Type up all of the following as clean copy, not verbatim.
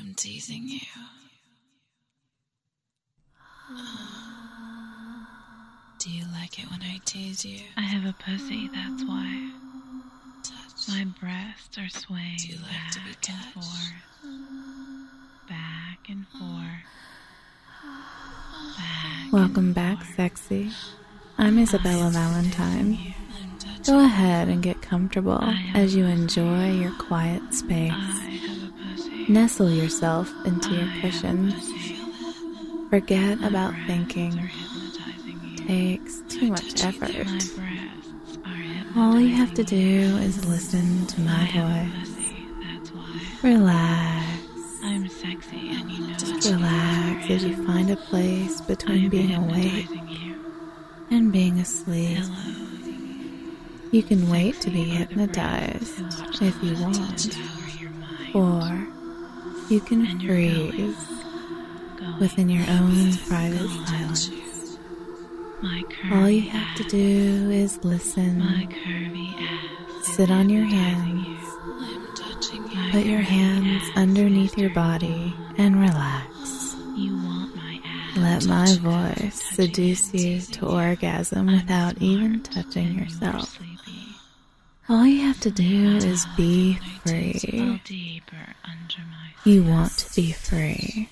I'm teasing you. Do you like it when I tease you? I have a pussy, that's why. Touch. My breasts are swaying Do you like to be back and touched? forth. Back and forth. Back Welcome and back, forth. sexy. I'm Isabella Valentine. I'm touching. Go ahead and get comfortable as you enjoy your quiet space. I have a pussy. Nestle yourself into your cushions. Pussy. Forget My about breasts thinking. are hypnotizing you. Takes too much My effort. breasts are hypnotizing All you have to do you. is listen to my I have a voice. pussy, that's why. Relax. I'm sexy and you know it. Relax as you find a place between I'm being awake hypnotizing you. and being asleep. Hello. You can wait to be Sexy are the hypnotized breaths who watch if you the want, devour your mind. or you can And you're freeze Going within your own to private go to silence. My curvy All you have to ass. do is My listen, curvy ass. sit on your hypnotizing hands, I'm touching you. My put your curvy hands ass underneath is your turning body, you on. and relax. You want my ass. Let my Touching voice seduce you teasing to you. orgasm I'm without even smart touching and you're yourself. sleepy. All you have to do is be All free. deeper under my You want to be free.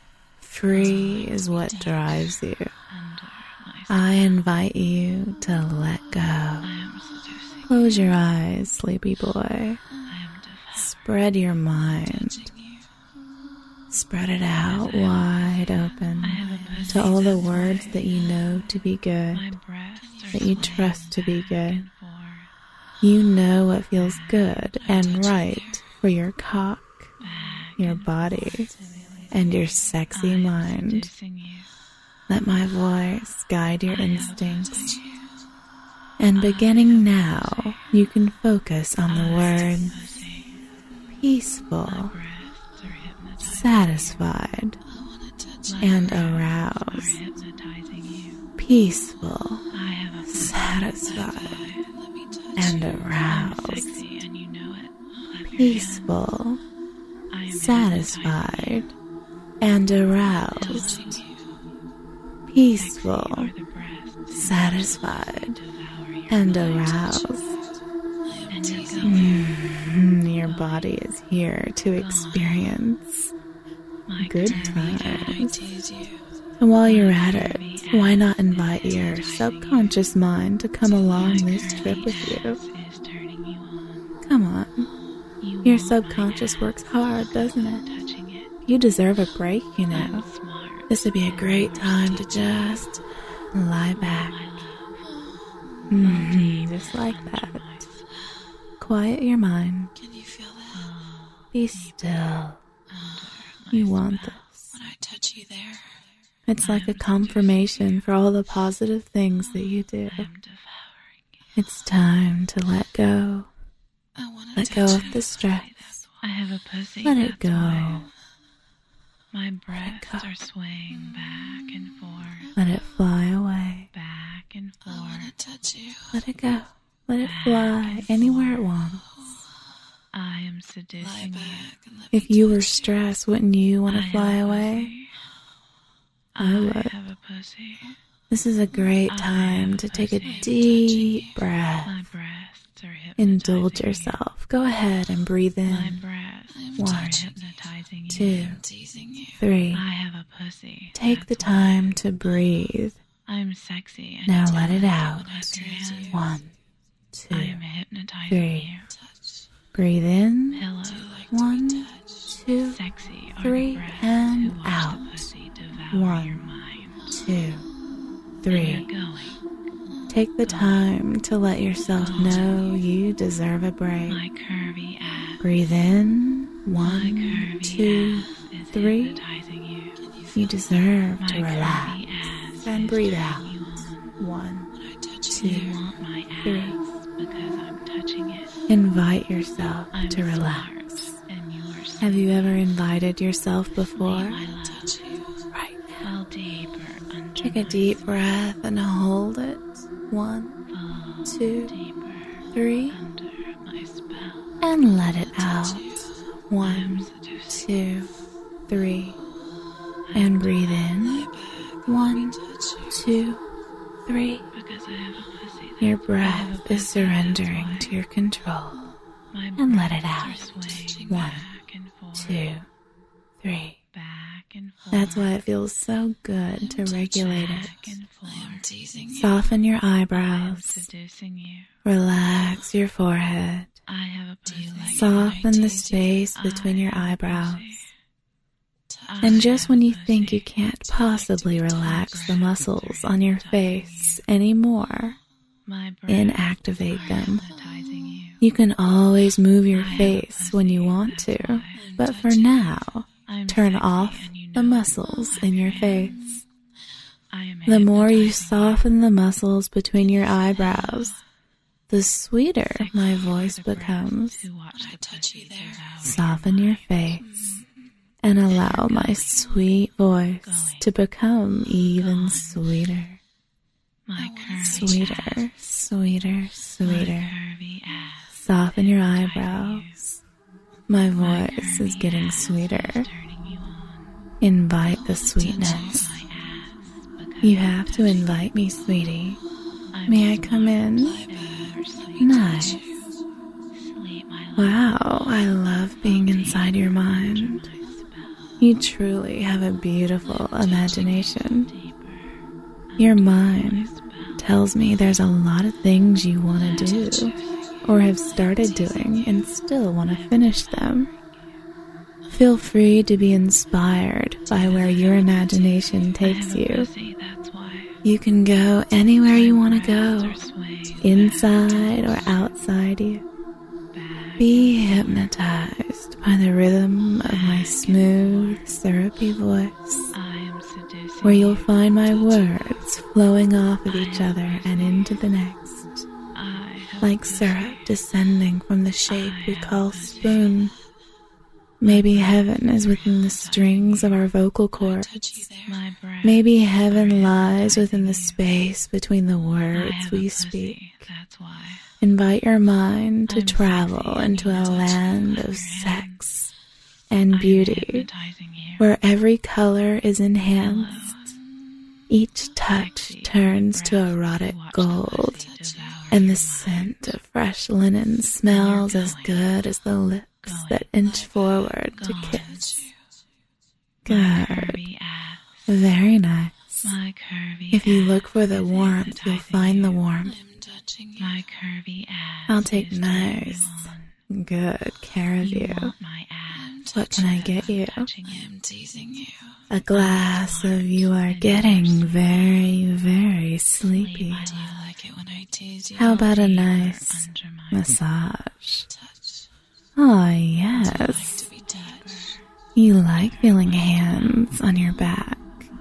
Free is what drives you. under my I invite you to let go. I am seducing. Close your eyes, sleepy boy. I am devouring Spread your mind. you. Spread it out wide open I have a pussy to all the that's words why that you know to be good, my breasts are that you swaying trust to be back good. and forth. You know what feels good and right for your cock, Back your and body, and your I sexy am mind. seducing you. Let my voice guide your I have a instincts. pussy. And beginning now, you can focus on the I word have a pussy. peaceful, My breasts are hypnotizing. satisfied, I want to touch you. and Are aroused. hypnotizing you. Peaceful, I have a pussy. satisfied, Let me touch and I'm aroused. sexy and you know it. Clap your Peaceful, hands. I am satisfied, and aroused. hypnotizing you. Peaceful, Sexy are the breasts satisfied, devour your and mind. aroused. And you're going Your body is here to experience my good curvy I times. tease you. And while you're at it, why not invite your subconscious mind to come along this trip with you? ass is turning you on. Come on. You Your want my subconscious ass. works hard, doesn't it? Touching it. You deserve a break, you know. I'm smart. This would be a great time to just lie back. My love. Just like that. Quiet your mind. Can you feel that? Be still. You want this. When I touch you there, It's like a confirmation for all the positive things that you do. I'm devouring you. It's time to let go. I want to Let touch go you. of the stress. I have a pussy. Let it that's why. go. My breasts go. are swaying back and forth. Let it fly away. Back and I want forth. to touch you. Let it go. Let it fly anywhere it wants. I am Lie seducing you. back and let If me you touch were stressed, wouldn't you want I to have fly a away? pussy. I would. have a pussy. This is a great I time have to a take a pussy. deep breath. My breasts are hypnotizing Indulge you. yourself. Go ahead and breathe My in. breasts I'm are touching hypnotizing you. 2, I'm teasing you. 3. I have a pussy. Take the That's why. time to breathe. I'm sexy. And Now you let it know out. Clap your hands. 1, 2. I am hypnotizing 3. you. Touch. Breathe in. Pillow. Do you like to 1, be touched? 2, Sexy are 3, the breasts and who watch out. the pussy devour 1, your mind. 2, And 3. you're going. Take the time to let yourself know you deserve a break. My curvy ass. Breathe in. My 1, curvy 2, ass is 3. hypnotizing you. You deserve My to curvy relax. ass And is breathe turning out. you on. 1, When I touch 2, you, You want my 3. ass because I'm touching it. Invite yourself I'm to relax. smart and you're Have you ever invited yourself before? my love. touch you. Right now. Fall deeper under Take a my deep breath and hold it. 1, fall 2, deeper 3. under my spell. And let it out. I'm 1, seducing. 2, surrendering to your control, My and let it breaths out. are swaying 1, back and forth, 2, 3. back and forth. That's why it feels so good to regulate back it. and forth. I am teasing you. Soften your I am eyebrows. seducing you. Relax your forehead. I have a Do you pussy. like Soften the tease you? space between your I have a eyebrows. pussy. And I just have when a you think pussy. you can't possibly relax the muscles on your face anymore, My breath inactivate are them. hypnotizing you. You can always move your I have a face when you pussy, want that's to, why. but for now, I'm turn sexy off and you the know muscles I in your am. face. I am The more you hypnotizing soften the muscles between your eyebrows, the sweeter Sexy my are voice the breasts becomes. who watch the touch you pussy there. devour Soften your face and allow my sweet voice to become even sweeter. my curvy Sweeter, ass, sweeter, my sweeter. curvy ass. Soften your hypnotizing eyebrows. My My voice is curvy getting ass sweeter. is turning you on. Invite the sweetness. My ass, because You I'm have to touching invite me, sweetie. I'm May I come in? smart and you're sweet. Nice. Sleep, my love. Wow, I love being inside your mind. My spell. You truly have a beautiful imagination. Deeper. Your mind tells me there's a lot of things you want to do or have started doing and still want to finish them. Feel free to be inspired by where your imagination takes I have a you. pussy, that's why. You can go anywhere you want to go, Breasts are swaying inside or outside you. back. Be hypnotized by the rhythm of my smooth, syrupy voice, I am seducing where you'll you. find my words flowing off of each other and into the next, I have like a pussy. syrup descending from the shape we call spoon. Maybe heaven is within the strings of our vocal cords. Touch you there. My breath. Maybe heaven lies within the space between the I words have a we pussy, speak. that's why. Invite your mind to I'm travel sexy and into you a touch land me of with your hands. sex and I'm beauty, hypnotizing you. where every color is enhanced. Each touch Sexy turns to breasts erotic who watch the gold, pussy devour and your the scent of fresh linen smells as good as the lips that inch forward to going. kiss. My Good. curvy ass. Very nice. My curvy If you ass look for the is warmth, you'll hypnotizing find the you. warmth. I'm touching you. My curvy ass. I'll take is turning you nice, on. good care of You you. want my ass. What can I get you? Touching I it. am teasing you. A glass of you are getting very, very sleepy. Do you like it when I tease you? How about a Deeper nice under my massage? Touch. Oh, I like yes. to be touched. You like feeling hands on your back.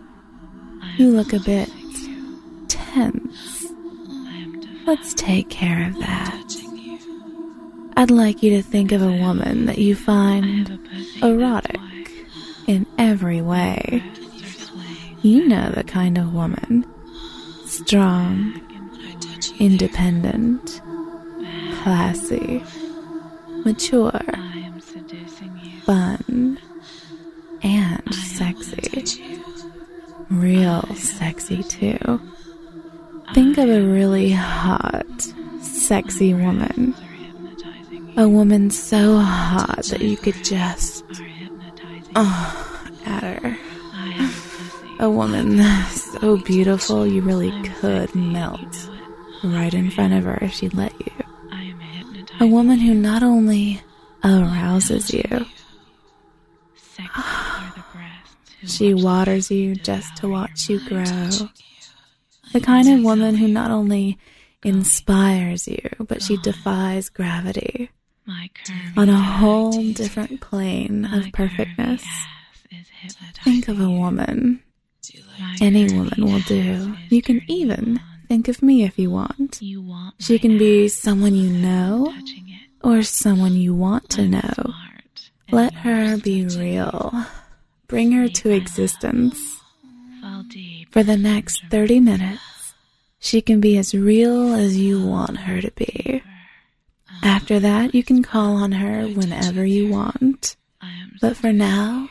I You am look a bit seducing you. tense. I am defiant. Let's take care of that. Touching you. I'd like you to think of a woman that you I have find a pussy, erotic that's why. in every way. Breasts are swaying You know the kind of woman. Strong, back and I forth, touch you. independent, classy, mature, I am seducing you. fun, and I sexy. touch you. Real sexy too. Think of a really hot, sexy woman. Breasts are hypnotizing you. A woman so hot that you could just Are hypnotizing at her. I have a pussy. A woman so beautiful you really I'm could sexy, you melt know it. right in front of her if she'd let you. I am A hypnotizing. woman who not only arouses you, Sexy are the breasts who she watch the waters pussy you just to devour watch your you mind. grow. The kind of woman who not only inspires you, but she defies gravity My curvy on a ass- whole different plane my of perfectness. curvy ass is hypnotizing Think of a you. woman. Do you My like Any curvy woman will ass do. is You can turning even on. think of me if you want. You want She my can be ass, someone you know touching it. or someone you want to I'm know. smart, and Let you're her be real. Bring her to existence. fall deep For the next 30 minutes, she can be as real as you want her to be. After that, you can call on her whenever you want. I am But for now,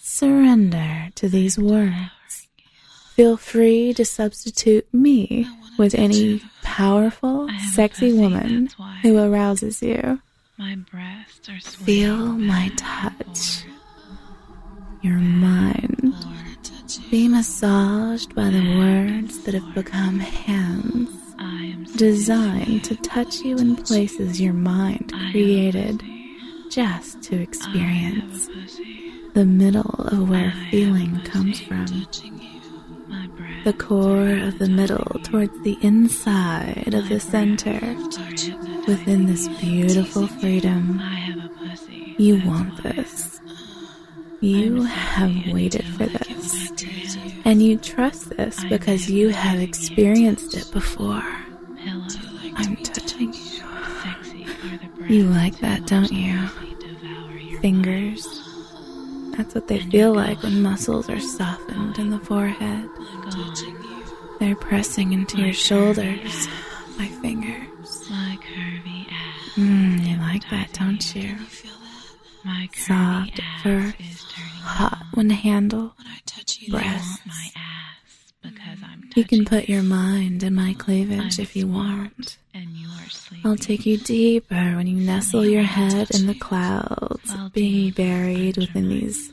surrender to these words. Feel free to substitute me I wanna with any powerful, I have a sexy pussy, woman that's why. who arouses you. My breasts are swaying Feel my back and touch, forth, your mind. forth. Be massaged by the words that have become hands, I am designed to touch you in places your mind I have a created pussy. just to I have experience a pussy. the middle of where I have feeling a comes pussy from. touching you. My breasts The core are of the middle hypnotizing towards the inside of the center. you. Are hypnotizing Within this you. beautiful freedom, I have a pussy. you that's want why. this. You I'm have sexy waited and for you like it this. when I tease you. And you trust this I'm because you have hypnotizing experienced it before. Pillow. I'm touching you. Sexy are the breasts. You like that, don't you? They devour your Fingers. That's what they feel like when muscles are softened in the forehead. gone. They're pressing into your shoulders. My fingers. My curvy ass. You like that, don't you? My curvy Soft at ass first, is turning hot when handled. When I touch you, Breasts. my ass because I'm touching You can put your mind in my cleavage I'm if you smart, want. and you are sleepy. I'll take you deeper when you nestle your head in the clouds, I'll being deep buried under within my these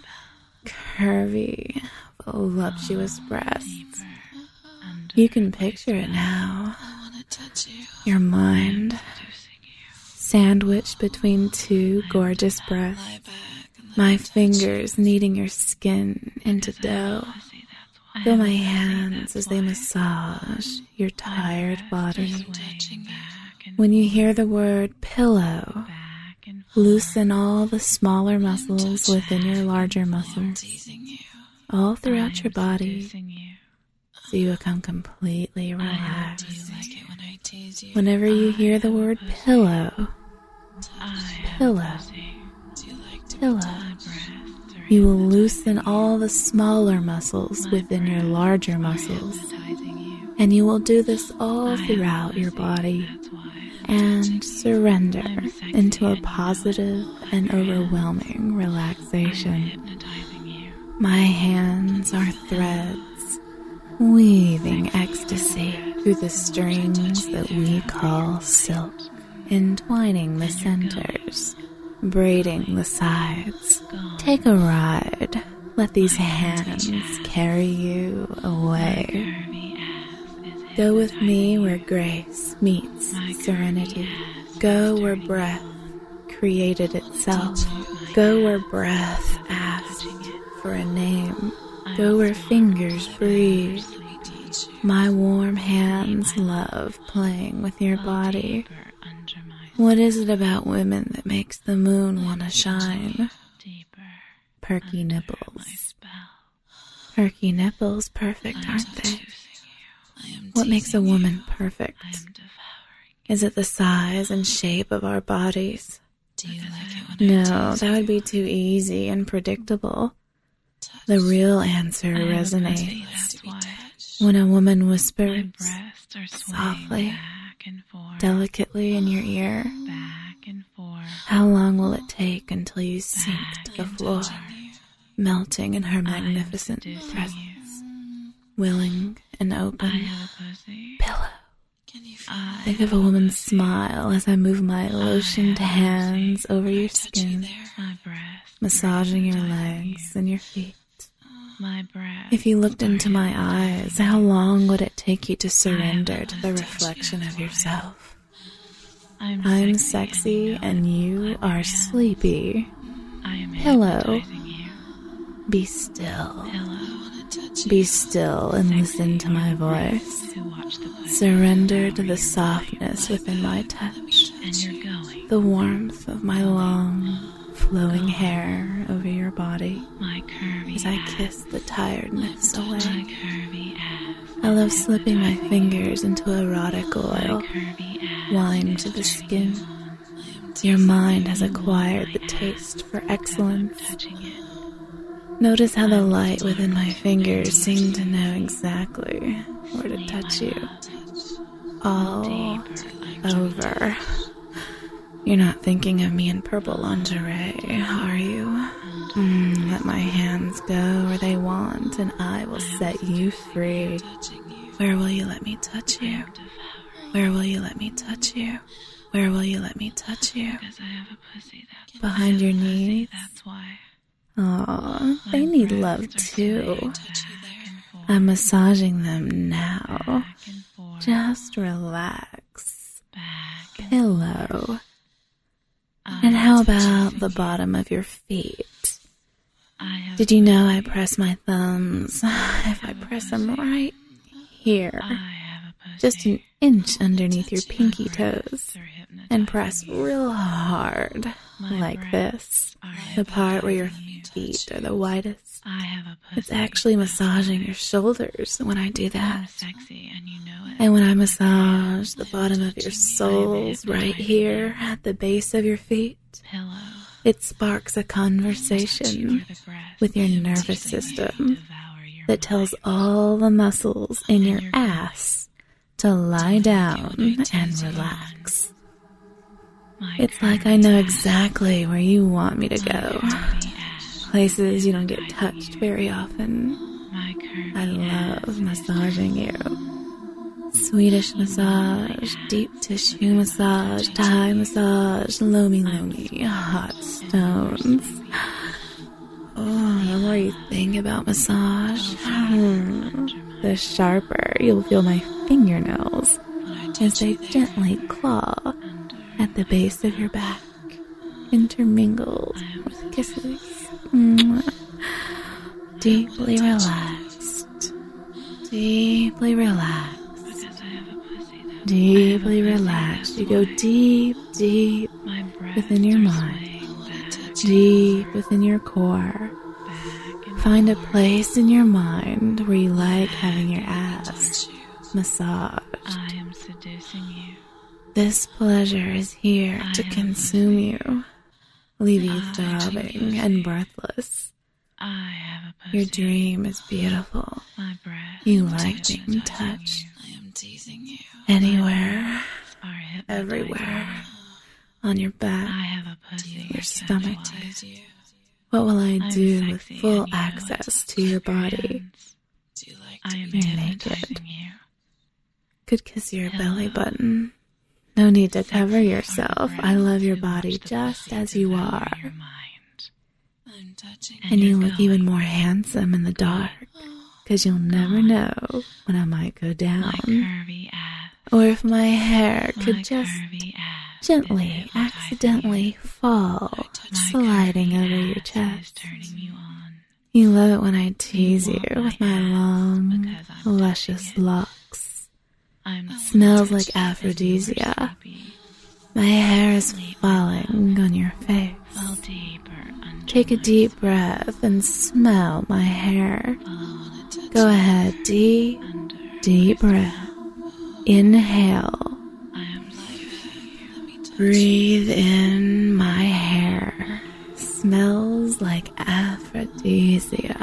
curvy, voluptuous breasts. deeper under You can picture it now. I want to touch you. Your mind seducing you. sandwiched between two gorgeous breasts. Lie back and let My me touch fingers kneading your skin into dough. Pussy, that's why. Feel my I have a pussy, hands that's as they why. massage your tired body. Swaying back and When you hear the word pillow, back and forth. loosen all the smaller muscles within your larger muscles, teasing you. all throughout your body, Seducing you. so you become completely Do relaxed. you like it when I tease you? Whenever you hear the word pillow, I have pillow, a pussy. Do you like to pillow, My breasts are you will loosen all the smaller muscles My within your breasts larger are muscles. hypnotizing you. And you will do this all I have throughout a your pussy, body That's why. and surrender I'm sexy into a and you know positive it. and My overwhelming I'm relaxation. hypnotizing you. My hands are threads, weaving ecstasy through the strings that we call silk, entwining the centers, braiding the sides. Gone. Take a ride. Let these hands carry you away. Curvy ass is Go with me where grace meets My serenity. curvy ass Go is where turning breath created itself. Go where breath asked for a name. Go where fingers breathe. teach you? My warm hands love playing with your body. deeper under my What is it about women that makes the moon want to shine? deeper Perky my nipples. spell. Perky nipples, perfect, aren't they? Seducing you. I am What makes a teasing woman perfect? I'm devouring. Is it the size and shape of our bodies? Do you like it when I No, tease that would be too easy and predictable. touch? The real answer I have a pussy, resonates that's why. when a woman My whispers breasts are swaying softly, back and forth. delicately in your ear. Back and forth. How long will it take until you sink to the Back floor, melting in her I am magnificent seducing presence, you. willing and I open? have a pussy. Pillow. Can you feel I Think of a woman's smile as I move my lotioned hands over your skin, there? My breasts. massaging your legs and your feet. My breasts. If you looked into my eyes, how long would it take you to surrender to the reflection of yourself? I'm sexy and you are sleepy. I am Pillow. hypnotizing you. Be still. Pillow. Be still and listen to my voice. To watch the pussy. Surrender to the softness within my touch, And you're going. the warmth of my long, flowing hair over your body My curvy as I ass. kiss the tiredness My away. curvy ass. I love slipping my fingers into erotic oil, Curvy ass. wine to the skin. Your mind has acquired the taste for excellence. Touching it. Notice how the light within my fingers seem to know exactly where to touch you. All over. You're not thinking of me in purple lingerie, are you? Let my hands go where they want and I will set you free. Where will you let me touch you? Where will you let me touch you? Where will you let me touch you? Because I have a pussy that's Behind your knees? That's why. Aw, they need love too. I'm massaging them now. Back and forth. Just relax. Back Pillow. And how about the bottom of your feet? I have Did you know I press my thumbs? If I press them right here, I have a pussy. just an inch underneath your pinky toes, They're hypnotizing and press you. real hard, like this, the part where your feet are the widest. I have a pussy. It's actually massaging your shoulders when I do I'm that. sexy and you know it. And when I massage the bottom of your soles right here at the base of your feet, Pillow. it sparks a You conversation are the breast. with your nervous system Devour your that tells all the muscles in your ass to lie down and relax. My It's like I know curvy exactly where you want me to go. curvy ass. Places you don't get touched very often. My curvy I ass. love massaging you. Swedish massage, deep tissue massage, Thai massage, lomi, hot stones. Oh, the more you think about massage, the sharper you'll feel my fingernails as they gently claw at the base of your back, intermingled with kisses. Deeply relaxed. Deeply relaxed. Because I have a pussy that Deeply relaxed. You go deep, deep my breasts within your are mind. swaying back, Deep within your core. back and Find a place in your mind where you like having your ass massaged. I am seducing you. This pleasure is here to consume you, leave you throbbing and breathless. I have a pussy. Your dream is beautiful. My breasts You like being touched I am teasing you. anywhere, are hypnotizing everywhere, you. on your I back, have a pussy. your stomach. Tease you. What will I I'm do with sexy full and you know access it. to your body? Hands. Do you like I to am be You're hypnotizing naked. you. Could kiss your belly button. No need to cover yourself. I love your body just as you are. Your mind. I'm touching And you you're look even going. more handsome in the dark, 'cause you'll never know when I might go My down. curvy ass. Or if my hair My could just curvy ass. gently, is hypnotizing accidentally fall, you. My sliding curvy over your ass is chest. turning you on. You love it when I tease you want my with my ass long, because I'm luscious touching it. locks. I'm Smells like super aphrodisia. sleepy. My hair is falling on your face. Fall deeper under Take a my deep breath and smell my hair. I wanna touch Go ahead, deep, under. deep breath. Inhale. I am sleepy. Let me touch Breathe in my hair. Smells like aphrodisia.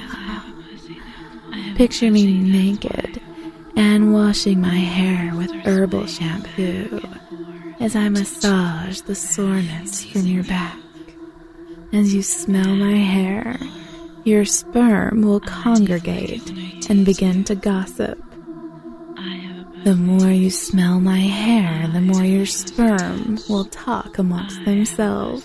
Picture me naked and washing my hair with herbal shampoo as I massage the soreness from your back. As you smell my hair, your sperm will congregate and begin to gossip. I have a The more you smell my hair, the more your sperm will talk amongst themselves.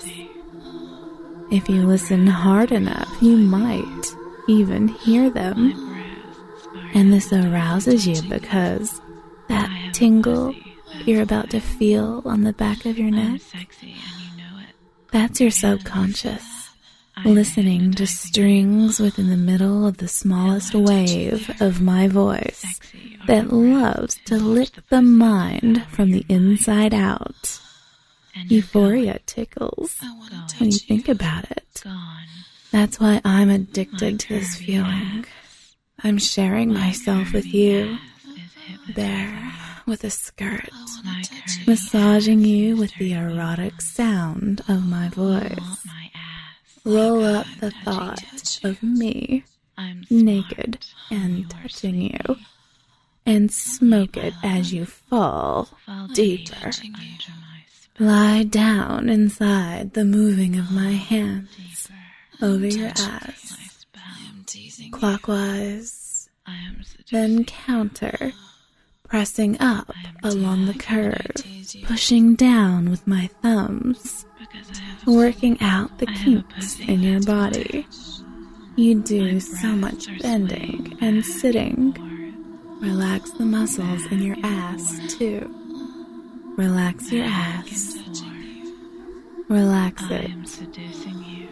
If you listen hard enough, you might even hear them. breasts are And this arouses you because that tingle you're about to feel on the back of your neck, sexy and you know it. that's your subconscious, listening to strings within the middle of the smallest wave of my voice Sexy are that loves to lick the mind from the inside out. and you're Euphoria tickles I wanna touch when you you. think about it. gone. That's why I'm addicted to this feeling. I'm sharing myself with you, Is hypnotizing. bare with a skirt, My curvy massaging you with the erotic sound of my voice. want my ass. Roll up the thought of me I'm naked smart. and You're touching you, sleepy. and smoke it as you fall Fall deeper. under my spell. Lie down inside the moving of my hands Deeper. over your ass, My spell. I am teasing you. clockwise, I am seducing. then counter pressing up I am along the too happy when I curve, tease you. pushing down with my thumbs, because I have a working out the I have a kinks pussy in your that's body. wet. You do My so much breasts are bending swaying and back sitting. forth. Relax the muscles in your ass, too. Relax your Back ass. and forth. Relax I it. am seducing you.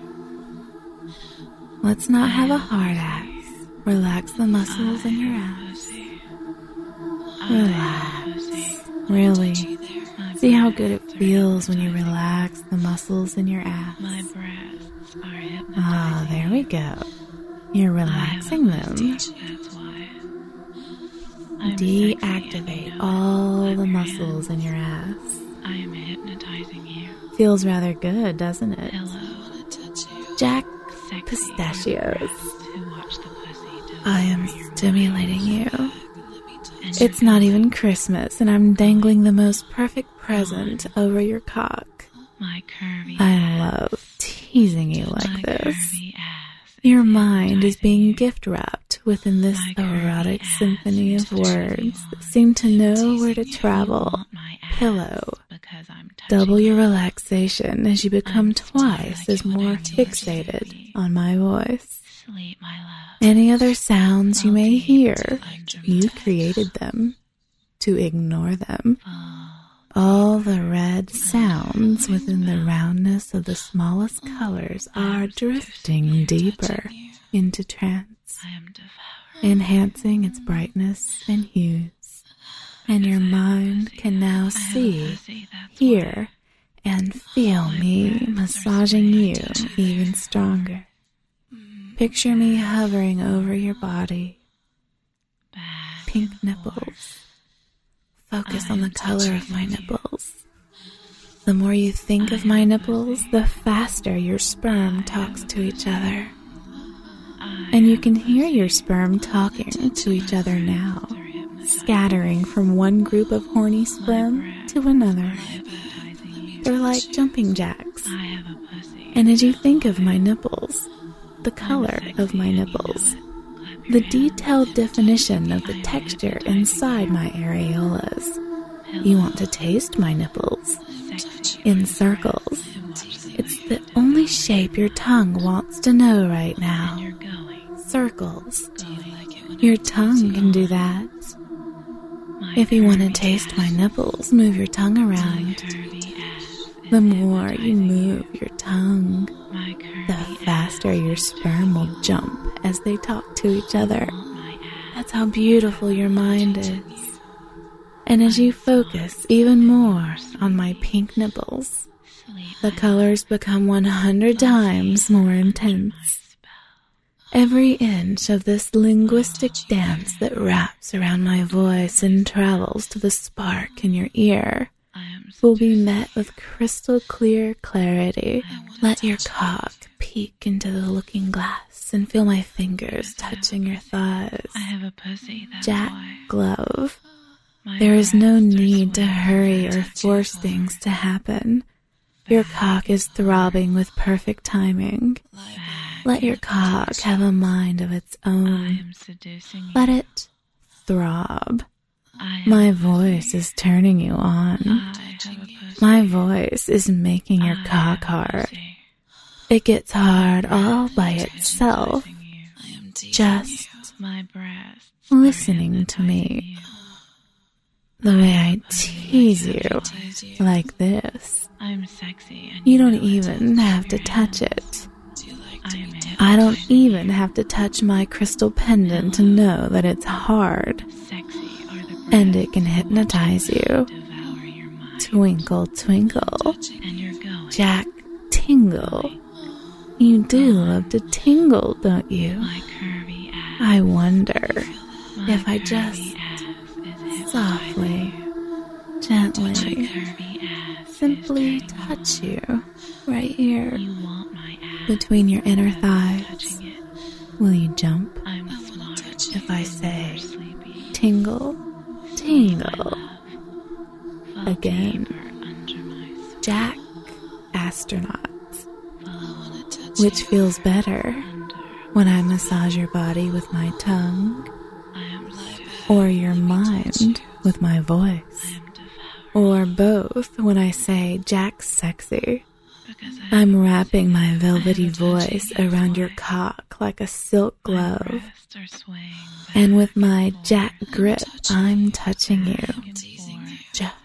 Let's not have a hard ass. Relax the muscles in your I ass. am pussy. Relax. Really. My See how good breasts it are feels when you hypnotizing relax the muscles in your ass. My breasts are hypnotizing. Ah, there we go. You're relaxing I have a them. pussy, that's why. I'm sexy and Deactivate you know it. all I'm the your muscles in hands. your ass. I am hypnotizing you. Feels rather good, doesn't it? Hello, Jack sexy Pistachios. breasts who watch the pussy I am devour your stimulating you. mind. And It's not even Christmas, and I'm dangling the most perfect present over your cock. my curvy I ass. love teasing you My like this. curvy ass Your is mind is hypnotizing being you. gift wrapped within this My curvy erotic ass symphony is of turning you words that on. seem to know where to You travel. want my ass Pillow. because I'm touching Double your it. relaxation as you become I'm twice like as it when more I tease fixated you. on my voice. Sleep, my love. Any other sounds you I'll may be hear, under you my created them to ignore them. fall. All the red sounds within the roundness of the smallest colors are drifting deeper into trance, I am devouring. enhancing its brightness and hues. And your mind can now I have a see, pussy, that's hear, and feel me massaging you even stronger. Picture me hovering over your body, why. Back pink and nipples. Focus on the color of my nipples. The more you think of my nipples, the faster your sperm talks to each other. And you can hear your sperm talking to each other now, scattering from one group of horny sperm to another. They're like jumping jacks. I have a pussy. And as you think of my nipples, the color of my nipples, the detailed definition of the texture inside my areolas, you want to taste my nipples in circles. It's the only shape your tongue wants to know right now. You're going. Circles. Your tongue can do that. If you want to taste my nipples, move your tongue around. The more you move your tongue, the faster your sperm will jump as they talk to each other. That's how beautiful your mind is. And as you focus even more on my pink nipples, the colors become 100 times more intense. Every inch of this linguistic dance that wraps around my voice and travels to the spark in your ear will be met with crystal clear clarity. Let your cock peek into the looking glass and feel my fingers touching your thighs. I have a pussy, that's Jack why. glove. My There is no breasts are need to swaying hurry back or and force forth. things to happen. Your cock is throbbing with perfect timing. Let your cock have a mind of its I own. am seducing you. Let it throb. I have My a voice pussy. is turning you on. I have a pussy. My voice is making your I cock have a hard. pussy. It gets hard all by itself, Hypnotizing you. just My breasts are listening to me. hypnotizing you. the way I tease you like this. I'm sexy and You don't know it. even have to touch it. I am I don't even have to touch my crystal pendant to know that it's hard, sexy are the and it can hypnotize you. devour your mind. Twinkle, twinkle, And you're going. Jack, tingle. You do love to tingle, don't you? My curvy ass. I wonder My if I curvy just ass is softly, My gently, curvy ass is simply turning touch you right here you. You want my ass. between your inner thighs. Touching it. Will you jump I'm smart. if I say You're sleepy. tingle, tingle? Fall Again. deeper under my skin. Jack Astronaut. Fall Which feels better under. when I massage your body with my tongue, I am sleepy. or your mind with my voice. I am devoured Or both when I say Jack's sexy. because I'm wrapping my velvety voice around your cock like a silk my glove. breasts are swaying back And with my and Jack forth, grip, I'm touching you. back and teasing forth, you. Jack.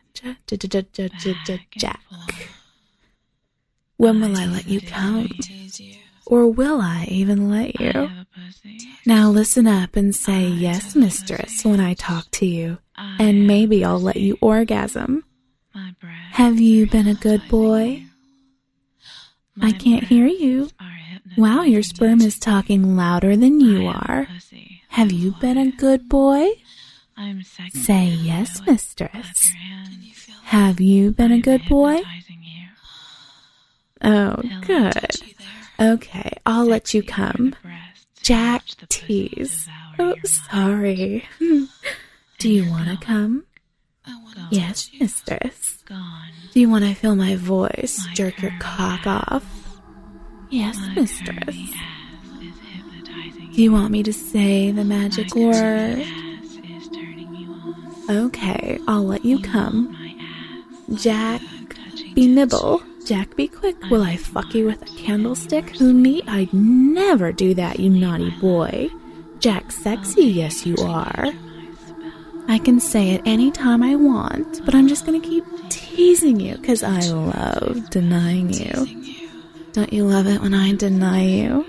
back and forth. When will I let you come? Tease you. Or will I even let I you? have a pussy. Now listen up and say yes, mistress, when I talk to you. I And have maybe a I'll let pussy. you orgasm. My breasts Have you are been a good boy? hypnotizing you. I My can't hear breasts you. are hypnotizing Wow, your you. sperm is talking louder than I you have a are. pussy. Have you been a good boy? I'm sexy. Say as yes, I would mistress. clap your hands. Can you feel Have you been a I'm good boy? hypnotizing you. Oh, Hello, good. touchy there? Okay, I'll let you Sexy are come. the breasts who Jack watch the pussy tease. devour Oh, your mind. sorry. Do you want to come? I want Go. to Yes, touch you. mistress. Gone. Do you want to feel my voice My jerk your curvy cock ass. off? Yes, My mistress. curvy ass is hypnotizing Do you want me to say the My magic curvy word? ass is turning you on. Okay, I'll let you come. My ass. Jack, Touching be nibble. Jack, be quick. Will I fuck you with a candlestick? Who me? I'd never do that, you naughty boy. Jack, sexy, yes you are. my spell. I can say it any time I want, but I'm just gonna keep teasing you because I love denying you. Teasing you. Don't you love it when I deny you?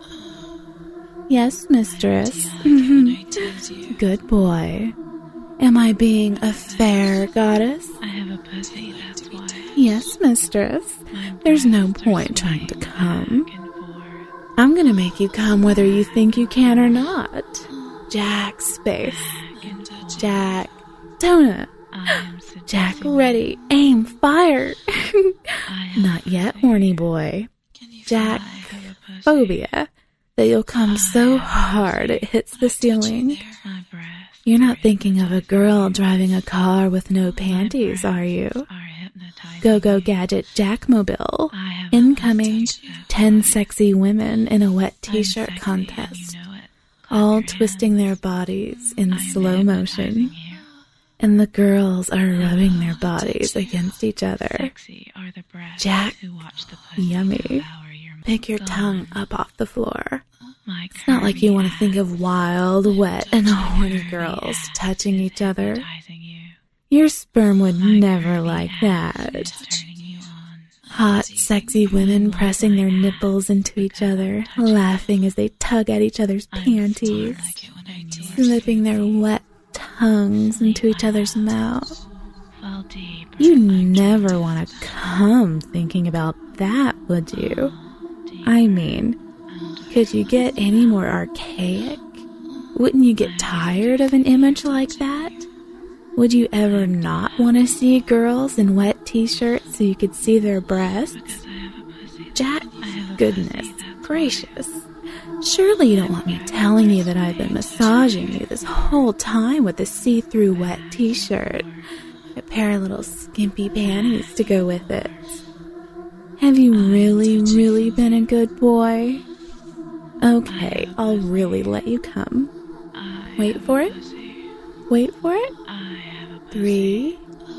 Yes, mistress. When I tease you. Good boy. Am I being a fair goddess? I have a pussy, that's why. Yes, mistress. My There's no breasts are point trying to swaying come. back and forth. I'm gonna make you come whether you think you can or not. Jack, space. Back and forth. Jack, donut. I am seducing Jack, you. ready, aim, fire. I have Not a yet, pussy. horny boy. Can you Jack, I have a pussy. phobia. That you'll come so hard it hits the ceiling. My breasts You're not are thinking of a girl driving a car with no panties, are you? are hypnotizing Go-Go you. Gadget Jackmobile. I have a Incoming pussy, that's 10 why. sexy women in a wet I'm t-shirt sexy and contest. you know it. Clap All your twisting hands. their bodies in I'm slow motion. hypnotizing you. And the girls are rubbing their bodies against each other. Sexy are the breasts Jack, who watch the pussy yummy. devour your Pick your gone. tongue up off the floor. My It's not like you want to curvy think of wild, wet, and horny curvy girls ass touching is each other. hypnotizing you. Your sperm would My never curvy like ass that. is turning you on. Hot, sexy women pressing their nipples into each other, laughing as they tug at each other's I'm panties, I like it when I tease slipping their wet tongues into each other's mouth. Fall deeper. You never want to come thinking about that, would you? I mean, could you get any more archaic? Wouldn't you get tired of an image like that? Would you ever not want to see girls in wet t-shirts so you could see their breasts? Because I have a pussy. Jack, I have a goodness pussy, that's gracious. Surely you don't want me telling you that I've been massaging you this whole time with a see-through wet t-shirt. A pair of little skimpy panties to go with it. Have you really been a good boy? Okay, I'll really let you come. I Wait have for a it. pussy. Wait for it. I have a pussy. 3,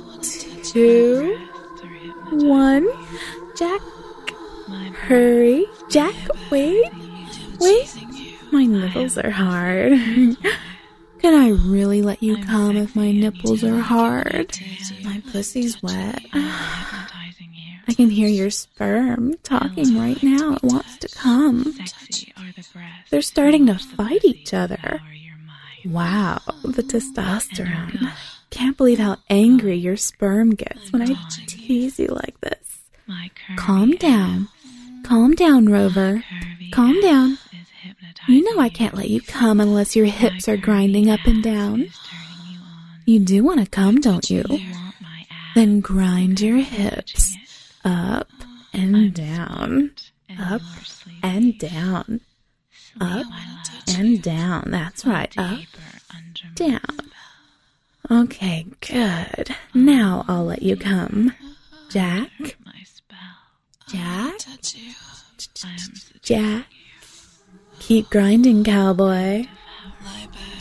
2, Breasts are hypnotizing 1. you. Jack, My hurry. Jack, wait. Wait. teasing you. My nipples are hard. Can I really let you come if my nipples are hard? My pussy's wet. hypnotizing you. I can hear your sperm talking right now. It wants to come. Sexy are the breasts. They're starting to fight each other. Devour your mind. Wow, the testosterone. Can't believe how angry your sperm gets when I tease you like this. My curvy Calm down. Calm down, Rover. curvy Calm down. ass is hypnotizing You know I can't let you come unless your hips are grinding up and down. Is turning you on. You do want to come, don't you? You want my ass. Then grind your hips up and down, up and down, up and down. That's right, up, down. Okay, good. Now I'll let you come. Jack, My spell. Jack, Touch you. I am Jack. Keep grinding, cowboy. Lie back.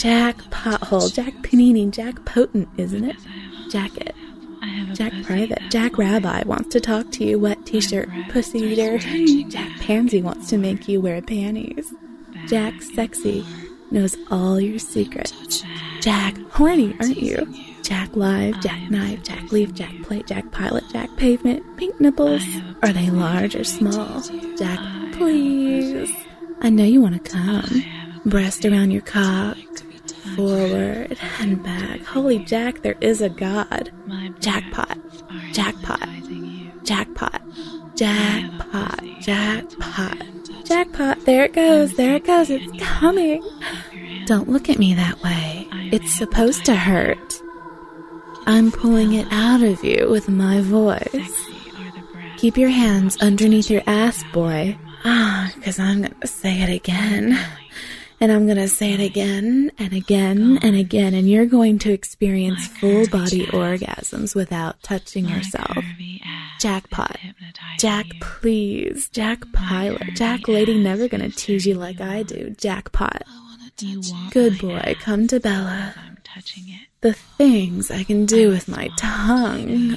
Jack Pothole, Jack Panini, Jack Potent, isn't it? Jacket, Jack Private, Jack Rabbi wants to talk to you, wet t-shirt, pussy eater. Jack Pansy wants to make you wear panties. Jack Sexy knows all your secrets. Jack Horny, aren't you? Jack Live, Jack Knife, Jack Leaf, Jack Plate, Jack Pilot, Jack Pavement, pink nipples. Are they large or small? Jack, please. I know you want to come. Breast around your cock. Forward and back. Holy Jack, there is a God. Jackpot, jackpot, jackpot, jackpot, jackpot, jackpot. There it goes, it's coming. Don't look at me that way. It's supposed to hurt. I'm pulling it out of you with my voice. Keep your hands underneath your ass, boy. 'Cause I'm gonna say it again. And I'm gonna say it again and again and again, and you're going to experience full-body orgasms without touching yourself. Jackpot. Jack, please. Jack Pilot. Jack Lady never gonna tease you like I do. Jackpot. Good boy, come to Bella. The things I can do with my tongue.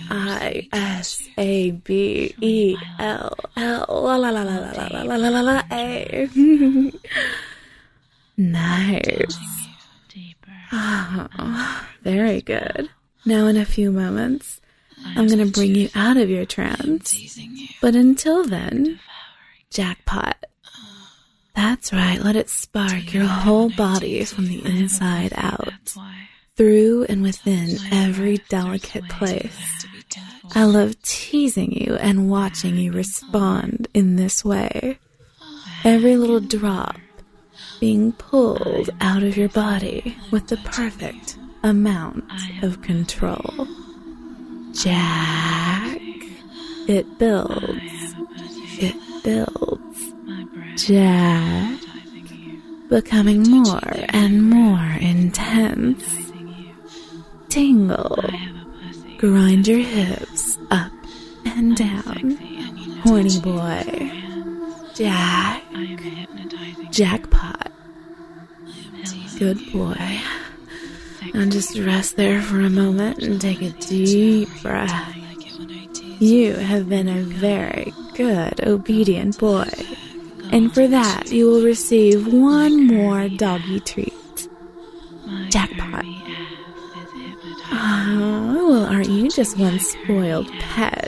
ISABELL. La la la la la la la la la la A. Nice. Oh, very good. Now in a few moments, I'm going to bring you out of your trance. But until then, jackpot. That's right, let it spark your whole body from the inside out, through and within every delicate place. I love teasing you and watching you respond in this way. Every little drop being pulled out of your body with the perfect amount of control. Jack. It builds. It builds. Jack. Becoming more and more intense. Tingle. Grind your hips up and down. Horny boy. Jack. Jackpot. Good boy. Now just rest there for a moment and take a deep breath. You have been a very good, obedient boy. And for that, you will receive one more doggy treat. Jackpot. Oh, well, aren't you just one spoiled pet?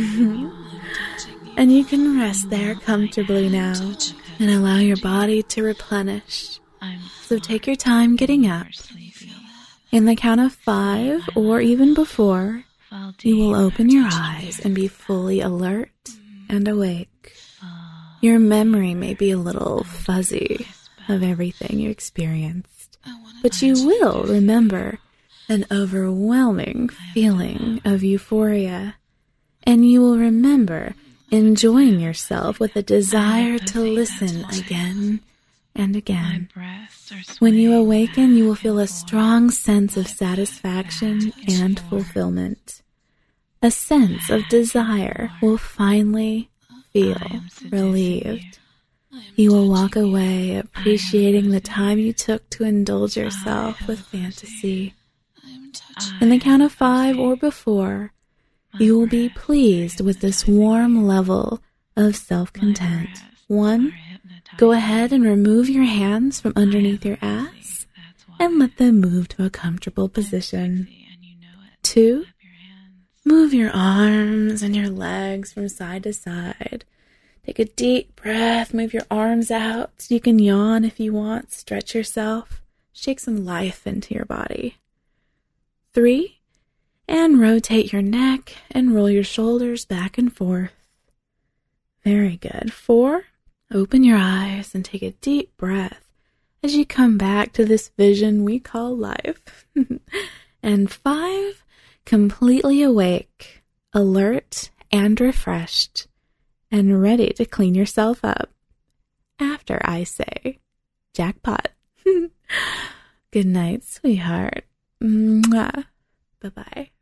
And you can rest there comfortably now and allow your body to replenish. So take your time getting up. In the count of 5, or even before, you will open your eyes and be fully alert and awake. Your memory may be a little fuzzy of everything you experienced, but you will remember an overwhelming feeling of euphoria, and you will remember enjoying yourself with a desire to listen again and again. When you awaken, you will feel a strong sense of satisfaction and fulfillment. A sense of desire will finally feel relieved. You will walk away appreciating the time you took to indulge yourself with fantasy. In the count of 5 or before, you will be pleased with this warm level of self-content. 1, go ahead and remove your hands from underneath your ass and let them move to a comfortable position. 2, move your arms and your legs from side to side. Take a deep breath, move your arms out. You can yawn if you want, stretch yourself, shake some life into your body. 3, and rotate your neck and roll your shoulders back and forth. Very good. 4, open your eyes and take a deep breath as you come back to this vision we call life. And 5, completely awake, alert and refreshed, and ready to clean yourself up after I say jackpot. Good night, sweetheart. Mwah. Bye-bye.